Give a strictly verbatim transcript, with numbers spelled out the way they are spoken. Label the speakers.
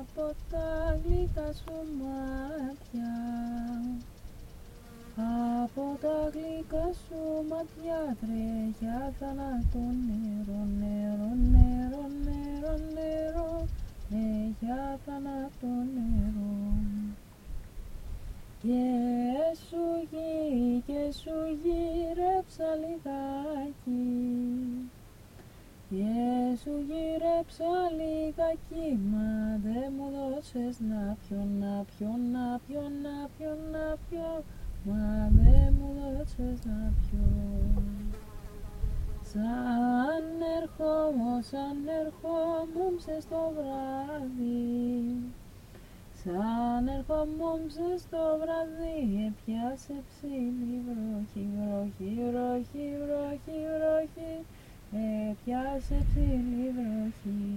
Speaker 1: από τα γλυκά σου μάτια, από τα γλυκά σου μάτια τρέχει αθάνατο νερό, νερό, νερό, νερό, νερό, τρέχει αθάνατο νερό. Και σου γη, και σου γύρεψα λιγάκι, και σου γύρεψα λιγάκι, μα δε μου δώσες να πιω, να πιω, να πιω, να πιω, να πιω, μα δε μου δώσες να πιω. Σαν ερχόμουν, σαν ερχόμουν στο βράδυ, σαν ερχόμουν στο βράδυ, έπιασε ψηλή βροχή, βροχή, βροχή, βροχή, βροχή, έπιασε ψηλή βροχή.